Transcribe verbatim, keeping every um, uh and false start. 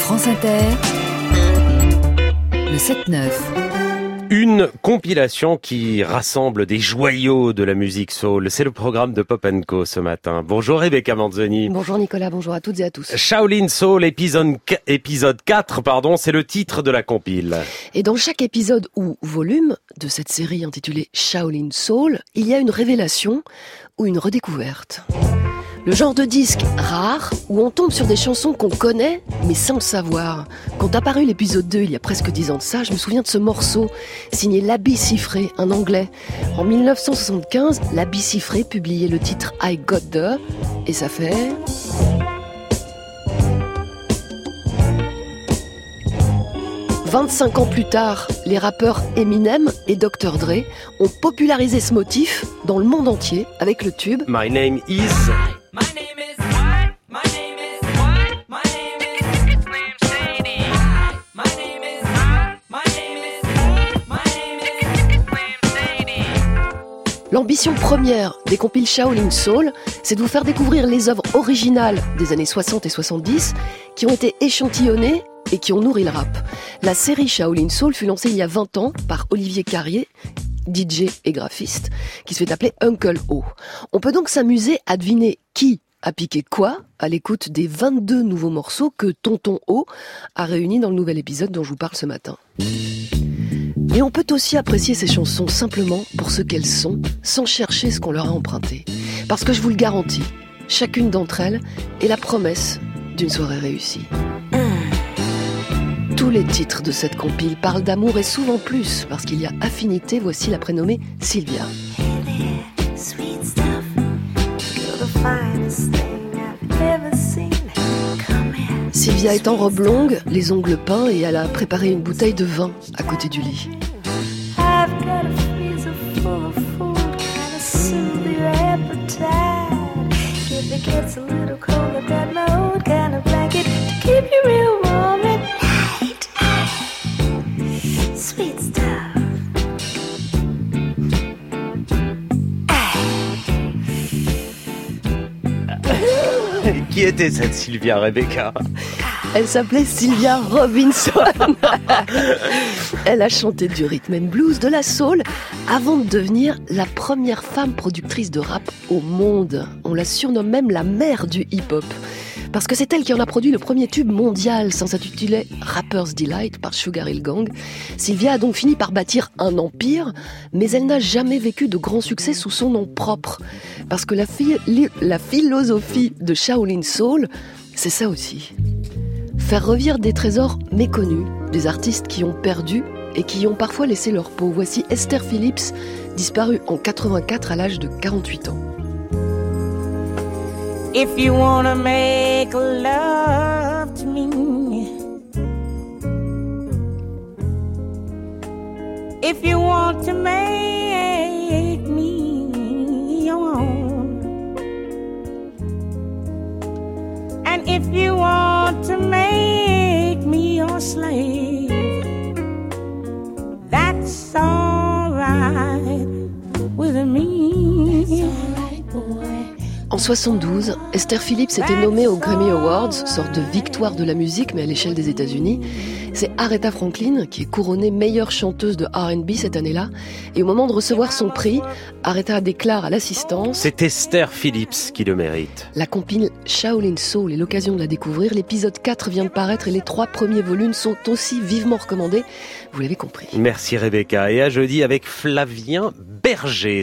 France Inter, le sept neuf. Une compilation qui rassemble des joyaux de la musique soul. C'est le programme de Pop and Co ce matin. Bonjour Rebecca Manzoni. Bonjour Nicolas, bonjour à toutes et à tous. Shaolin Soul épisode, épisode quatre, pardon, c'est le titre de la compile. Et dans chaque épisode ou volume de cette série intitulée Shaolin Soul, il y a une révélation ou une redécouverte. Le genre de disque rare où on tombe sur des chansons qu'on connaît mais sans le savoir. Quand apparu l'épisode deux il y a presque dix ans de ça, je me souviens de ce morceau signé Labi Siffré, un anglais. En dix-neuf cent soixante-quinze, Labi Siffré publiait le titre I Got The et ça fait... vingt-cinq ans plus tard, les rappeurs Eminem et docteur Dre ont popularisé ce motif dans le monde entier avec le tube My Name Is... My name is what? My name is what? My name is Slim Shady. My name is what? My name is My name is Slim Shady. L'ambition première des compiles Shaolin Soul, c'est de vous faire découvrir les œuvres originales des années soixante et soixante-dix qui ont été échantillonnées et qui ont nourri le rap. La série Shaolin Soul fut lancée il y a vingt ans par Olivier Carrier, D J et graphiste, qui se fait appeler Uncle O. On peut donc s'amuser à deviner qui a piqué quoi à l'écoute des vingt-deux nouveaux morceaux que Tonton O a réunis dans le nouvel épisode dont je vous parle ce matin. Et on peut aussi apprécier ces chansons simplement pour ce qu'elles sont, sans chercher ce qu'on leur a emprunté. Parce que je vous le garantis, chacune d'entre elles est la promesse d'une soirée réussie. Tous les titres de cette compile parlent d'amour et souvent plus, parce qu'il y a affinité, voici la prénommée Sylvia. Sylvia est en robe longue, les ongles peints et elle a préparé une bouteille de vin à côté du lit. Qui était cette Sylvia, Rebecca ? Elle s'appelait Sylvia Robinson. Elle a chanté du rhythm and blues, de la soul, avant de devenir la première femme productrice de rap au monde. On la surnomme même la mère du hip-hop. Parce que c'est elle qui en a produit le premier tube mondial, sans s'intituler Rapper's Delight par Sugar Hill Gang. Sylvia a donc fini par bâtir un empire, mais elle n'a jamais vécu de grand succès sous son nom propre. Parce que la, fi- li- la philosophie de Shaolin Soul, c'est ça aussi. Faire revivre des trésors méconnus, des artistes qui ont perdu et qui ont parfois laissé leur peau. Voici Esther Phillips, disparue en quatre-vingt-quatre à l'âge de quarante-huit ans. If you wanna make love to me, if you want to make me your own, and if you want to make me your slave, that's all right with me. It's all right, boy. En soixante-douze, Esther Phillips était nommée aux Grammy Awards, sorte de victoire de la musique, mais à l'échelle des États-Unis. C'est Aretha Franklin qui est couronnée meilleure chanteuse de R and B cette année-là. Et au moment de recevoir son prix, Aretha déclare à l'assistance... C'est Esther Phillips qui le mérite. La compile Shaolin Soul est l'occasion de la découvrir. L'épisode quatre vient de paraître et les trois premiers volumes sont aussi vivement recommandés. Vous l'avez compris. Merci Rebecca. Et à jeudi avec Flavien Berger.